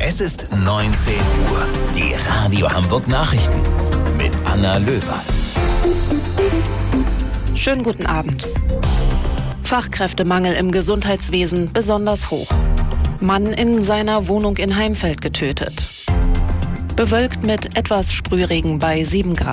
Es ist 19 Uhr. Die Radio Hamburg Nachrichten mit Anna Löwer. Schönen guten Abend. Fachkräftemangel im Gesundheitswesen besonders hoch. Mann in seiner Wohnung in Heimfeld getötet. Bewölkt mit etwas Sprühregen bei 7 Grad.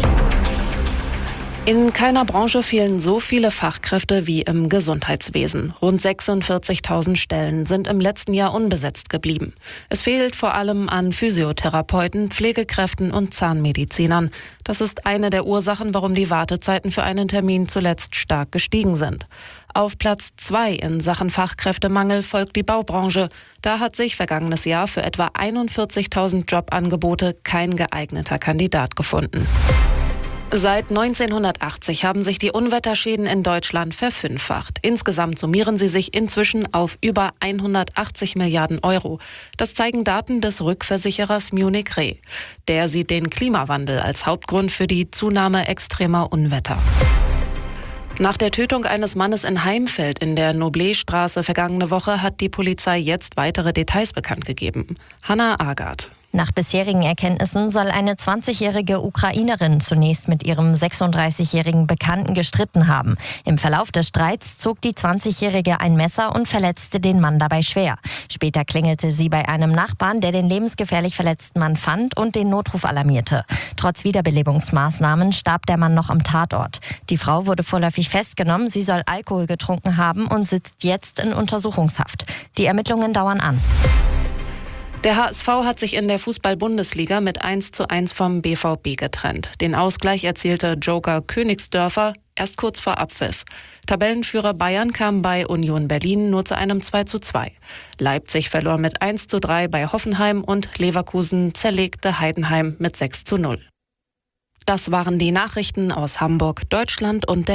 In keiner Branche fehlen so viele Fachkräfte wie im Gesundheitswesen. Rund 46.000 Stellen sind im letzten Jahr unbesetzt geblieben. Es fehlt vor allem an Physiotherapeuten, Pflegekräften und Zahnmedizinern. Das ist eine der Ursachen, warum die Wartezeiten für einen Termin zuletzt stark gestiegen sind. Auf Platz 2 in Sachen Fachkräftemangel folgt die Baubranche. Da hat sich vergangenes Jahr für etwa 41.000 Jobangebote kein geeigneter Kandidat gefunden. Seit 1980 haben sich die Unwetterschäden in Deutschland verfünffacht. Insgesamt summieren sie sich inzwischen auf über 180 Milliarden Euro. Das zeigen Daten des Rückversicherers Munich Re. Der sieht den Klimawandel als Hauptgrund für die Zunahme extremer Unwetter. Nach der Tötung eines Mannes in Heimfeld in der Nobletstraße vergangene Woche hat die Polizei jetzt weitere Details bekannt gegeben. Hanna Agard. Nach bisherigen Erkenntnissen soll eine 20-jährige Ukrainerin zunächst mit ihrem 36-jährigen Bekannten gestritten haben. Im Verlauf des Streits zog die 20-jährige ein Messer und verletzte den Mann dabei schwer. Später klingelte sie bei einem Nachbarn, der den lebensgefährlich verletzten Mann fand und den Notruf alarmierte. Trotz Wiederbelebungsmaßnahmen starb der Mann noch am Tatort. Die Frau wurde vorläufig festgenommen, sie soll Alkohol getrunken haben und sitzt jetzt in Untersuchungshaft. Die Ermittlungen dauern an. Der HSV hat sich in der Fußball-Bundesliga mit 1:1 vom BVB getrennt. Den Ausgleich erzielte Joker Königsdörfer erst kurz vor Abpfiff. Tabellenführer Bayern kam bei Union Berlin nur zu einem 2:2. Leipzig verlor mit 1:3 bei Hoffenheim und Leverkusen zerlegte Heidenheim mit 6:0. Das waren die Nachrichten aus Hamburg, Deutschland und der